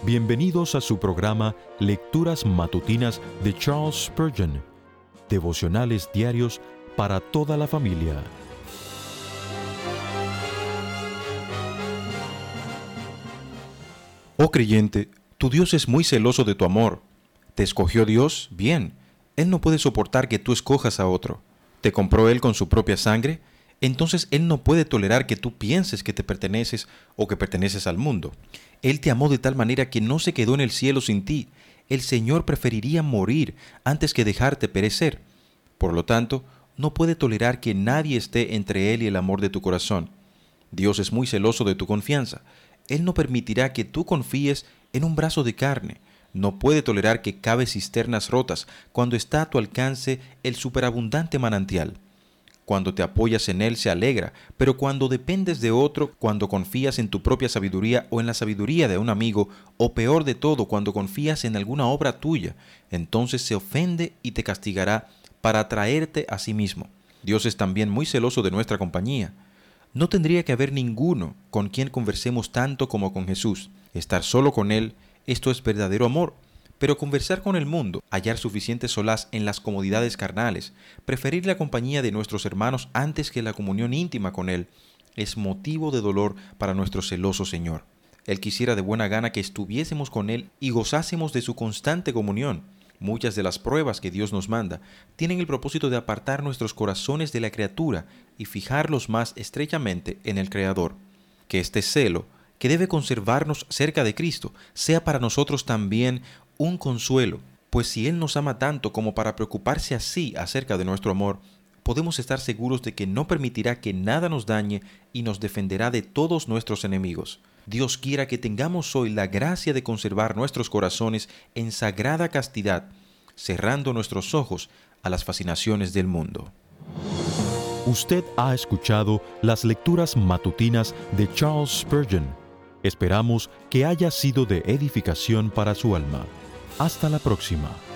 Bienvenidos a su programa Lecturas Matutinas de Charles Spurgeon, devocionales diarios para toda la familia. Oh creyente, tu Dios es muy celoso de tu amor. ¿Te escogió Dios? Bien. Él no puede soportar que tú escojas a otro. ¿Te compró Él con su propia sangre? Entonces Él no puede tolerar que tú pienses que te perteneces o que perteneces al mundo. Él te amó de tal manera que no se quedó en el cielo sin ti. El Señor preferiría morir antes que dejarte perecer. Por lo tanto, no puede tolerar que nadie esté entre Él y el amor de tu corazón. Dios es muy celoso de tu confianza. Él no permitirá que tú confíes en un brazo de carne. No puede tolerar que caves cisternas rotas cuando está a tu alcance el superabundante manantial. Cuando te apoyas en Él se alegra, pero cuando dependes de otro, cuando confías en tu propia sabiduría o en la sabiduría de un amigo, o peor de todo, cuando confías en alguna obra tuya, entonces se ofende y te castigará para atraerte a sí mismo. Dios es también muy celoso de nuestra compañía. No tendría que haber ninguno con quien conversemos tanto como con Jesús. Estar solo con Él, esto es verdadero amor. Pero conversar con el mundo, hallar suficiente solaz en las comodidades carnales, preferir la compañía de nuestros hermanos antes que la comunión íntima con Él, es motivo de dolor para nuestro celoso Señor. Él quisiera de buena gana que estuviésemos con Él y gozásemos de su constante comunión. Muchas de las pruebas que Dios nos manda tienen el propósito de apartar nuestros corazones de la criatura y fijarlos más estrechamente en el Creador. Que este celo, que debe conservarnos cerca de Cristo, sea para nosotros también un consuelo, pues si Él nos ama tanto como para preocuparse así acerca de nuestro amor, podemos estar seguros de que no permitirá que nada nos dañe y nos defenderá de todos nuestros enemigos. Dios quiera que tengamos hoy la gracia de conservar nuestros corazones en sagrada castidad, cerrando nuestros ojos a las fascinaciones del mundo. Usted ha escuchado las lecturas matutinas de Charles Spurgeon. Esperamos que haya sido de edificación para su alma. Hasta la próxima.